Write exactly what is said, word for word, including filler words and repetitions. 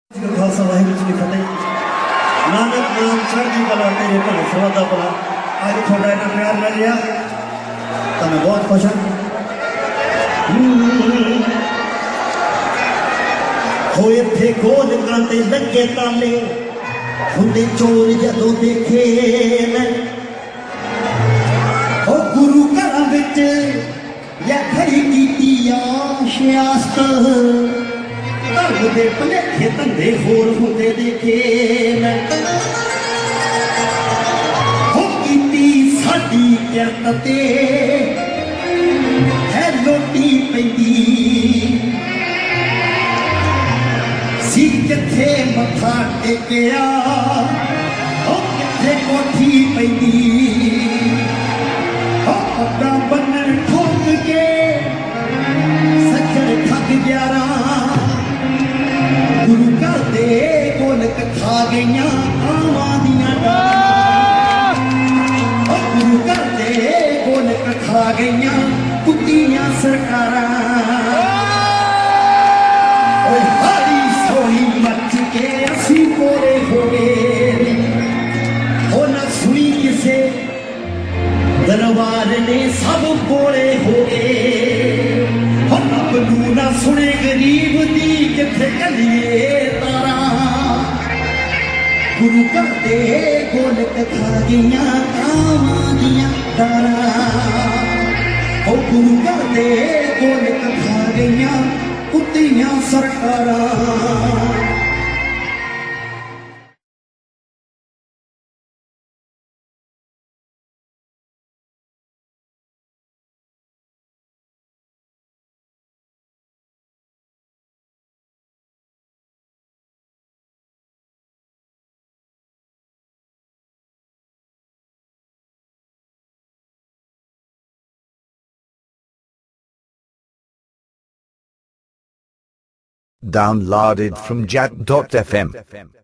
खालसा वाहिगुरू जी की फतेह। नानक नाम चढ़दी कला तेरे भले सवादा भला। अज थोड़ा इन्ना प्यार मिल गया तो मैं बहुत खुश हाँ। हो इत्थे गोल कांटे लगे ताले हुंदे चोर जदों देखे मैं ओ गुरु घर विच या खड़ी कीती आशियास्त धर्म दे भलेखे धंधे होर हुंदे देखे मैं हो कीती साडी किरत ते है लोटी पैंदी सी किथे मथा टेकिया हो किथे कोठी पैंदी हो पग्गा बन्नण ठोक के सज्जण ठग ग्यारा गुरु घर दे गोलक खा गईयां आवां दियां डारां गुरु घर दे गोलक खा गईयां कुत्तियां सरकारां हाड़ी सोही मच के असी कोरे हो गए हो न सुनी किसे दरबार ने सब कोरे हो गए हो न ना सुने गरीब दी किथे कलिए तारा गुरु घर दे गोलक खा गईयां कावां दियां डारां ओ गुरु घर दे गोलक खा गईयां कुत्तियां सरकारां। Downloaded from jack dot f m.